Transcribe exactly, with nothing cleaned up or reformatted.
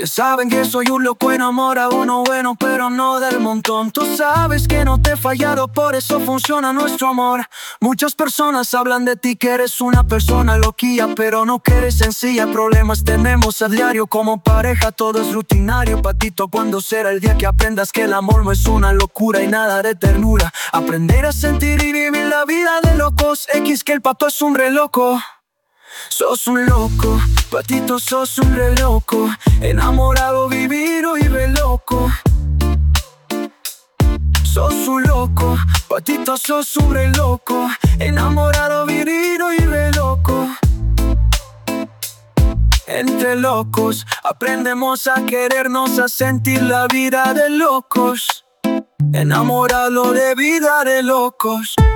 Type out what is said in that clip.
Que saben que soy un loco enamorado, uno bueno pero no del montón. Tú sabes que no te he fallado, por eso funciona nuestro amor. Muchas personas hablan de ti que eres una persona loquilla, pero no que eres sencilla. Problemas tenemos a diario como pareja, todo es rutinario. Patito, ¿cuándo será el día que aprendas que el amor no es una locura y nada de ternura? Aprender a sentir y vivir la vida de locos. X que el pato es un re loco. Sos un loco, Patito, sos un re loco. Enamorado, vivido y re loco. Sos un loco, Patito, sos un re loco. Enamorado, vivido y re loco. Entre locos aprendemos a querernos, a sentir la vida de locos. Enamorado de vida de locos.